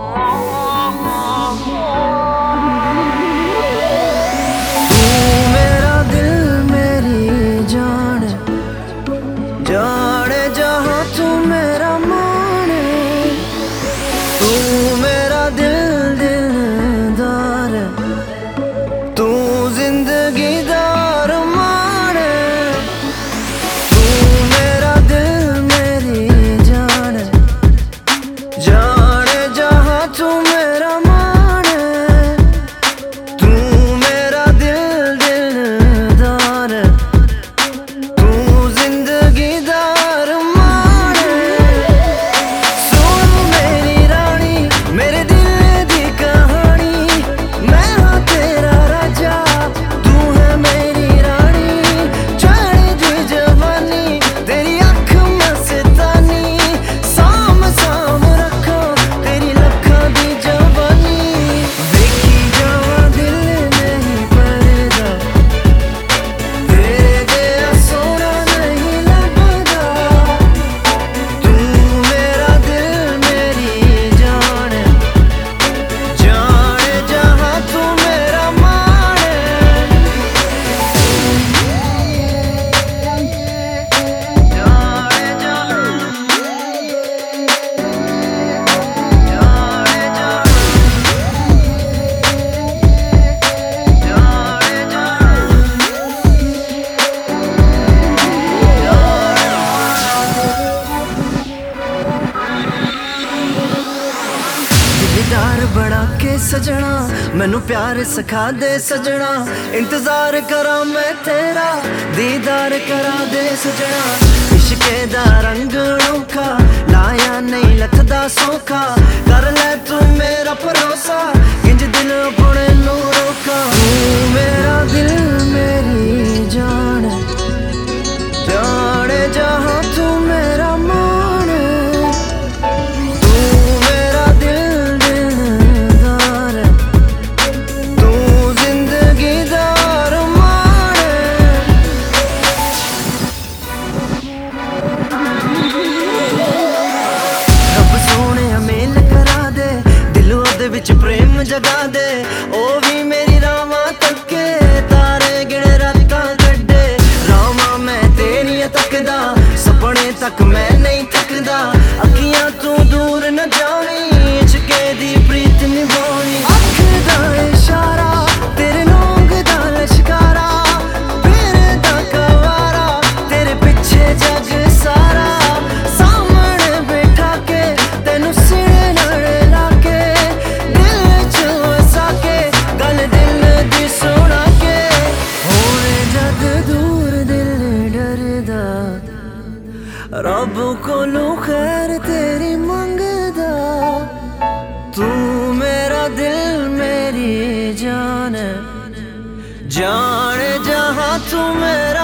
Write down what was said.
जाने जहाँ तू मेरा माने, तू मेरा दिल दिलदार, तू जिंदगी दार माने, तू मेरा दिल मेरी जान, जाने जहाँ तू मेरा माने, तू मेरा दिल दिलदार, तू जिंदगी दार माने। सुन मेरी रानी मेरे दिल दी कहानी, मैं हाँ तेरा राजा तू है मेरी रानी, चढ़ी दी जवानी तेरी अख मस्तानी, साम साम रखो तेरी लखा दी जवानी, देखी जावा दिल नहीं भरदा, तेरे जैसा सोना नहीं लभदा, तू मेरा दिल मेरी जान, जाने जहाँ तू मेरा माने। दिलदार बना के सजना मैनू प्यार सिखा दे सजना, इंतजार करा मैं तेरा दीदार करा दे सजना, इश्के दा रंग अनोखा लाया नहीं लथदा सौखा, कर ले तू मेरा भरोसा इंज दिल अपने नू रोका, तू मेरा दिल मेरी जान, जाने जहाँ तू मेरा माने, तू मेरा दिल दिलदार, तू जिंदगी दार माने। रब सोने मेल करा दे दिल ओदे विच प्रेम जगा दे, ओ भी मेरी रावां तके तारे गिणे रातां कड्डे, रावां मैं तेरियां तकदा सपने तक मैं नहीं थकदा, अखियां तू दूर न जानी इश्के दी प्रीत निभानी, अख दा इशारा तेरे नौंग दा लश्कारा, तेरे दा कवारा तेरे पिछे जग सारा, सामने बैठा के तेनू सीने नाल लाके, दिल च वसा के गल दिल दी सुना के, होवे जद दूर दिल डरदा, रब कोलों खैर तेरी मंगदा, तू मेरा दिल मेरी जान, जाने जहाँ तू मेरा